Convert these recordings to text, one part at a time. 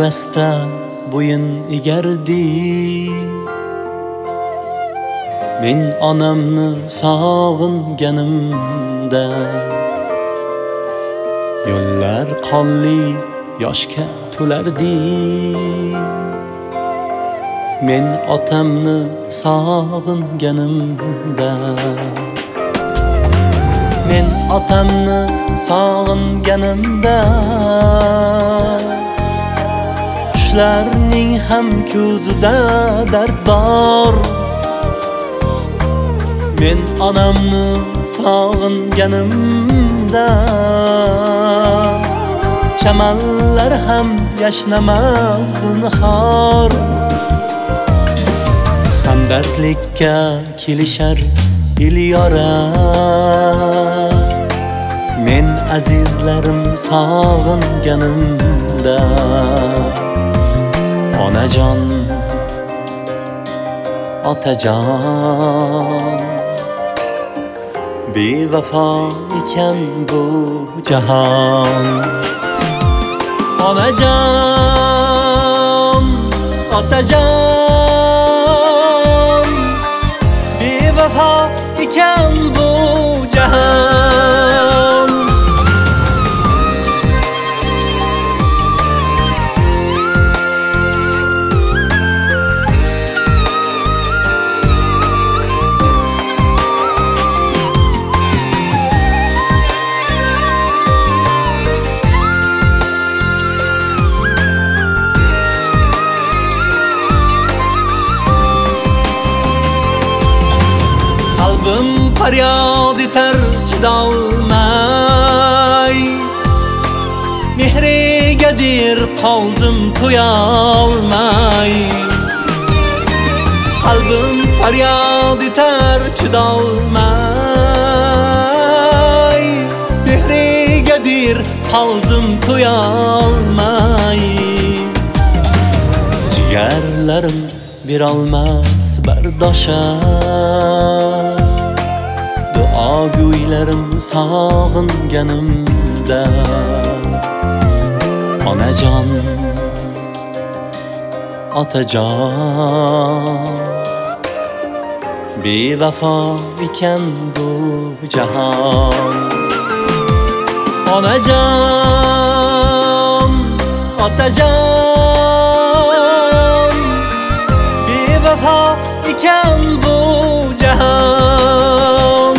emasda bo'yin egardi. Men onamni sog'inganimda yo'llar qonli yoshga to'lardi. Men otamni sog'inganimda Men otamni sog'inganimda qushlarning ham ko'zida dard bor. Men onamni sog'inganimda chamanlar ham yashnamas zinhor. Hamdardlikka kelishar el-yora, men azizlarim sog'inganimda onajon, otajon, bevafo ekan bu jahon. Onajon, otajon, bevafo ekan bu jahon. Qalbim faryod etar chidolmay, mehriga der qoldim to'yolmay. Qalbim faryod etar chidolmay, mehriga der qoldim to'yolmay. Jigarlarim berolmas bardosha, duogo'ylarim sog'inganimda onajon, otajon, bevafo ekan bu jahon. Onajon, otajon, bevafo ekan bu jahon.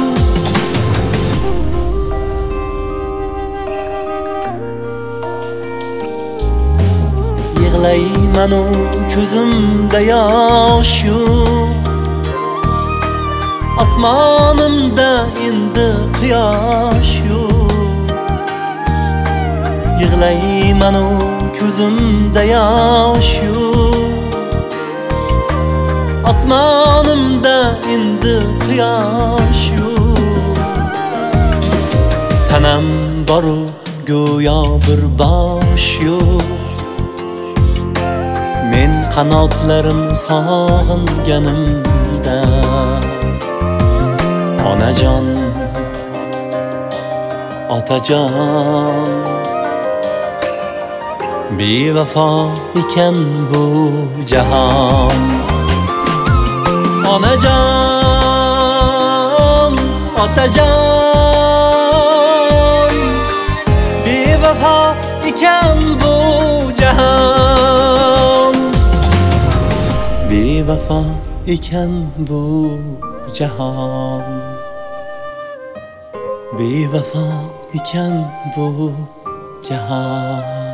Yig'layman u ko'zimda yosh yo'q, osmonimda endi quyosh yo'q. Yig'layman u ko'zimda yosh yo'q, osmonimda endi quyosh yo'q. Tanam boru go'yo bir bosh yo'q, men qanotlarim sog'inganimda onajon, otajon, bevafo ekan bu jahon. Onajon, otajon, bevafo ekan bu jahon. Bevafo ekan bu jahon, bevafo ekan bu jahon.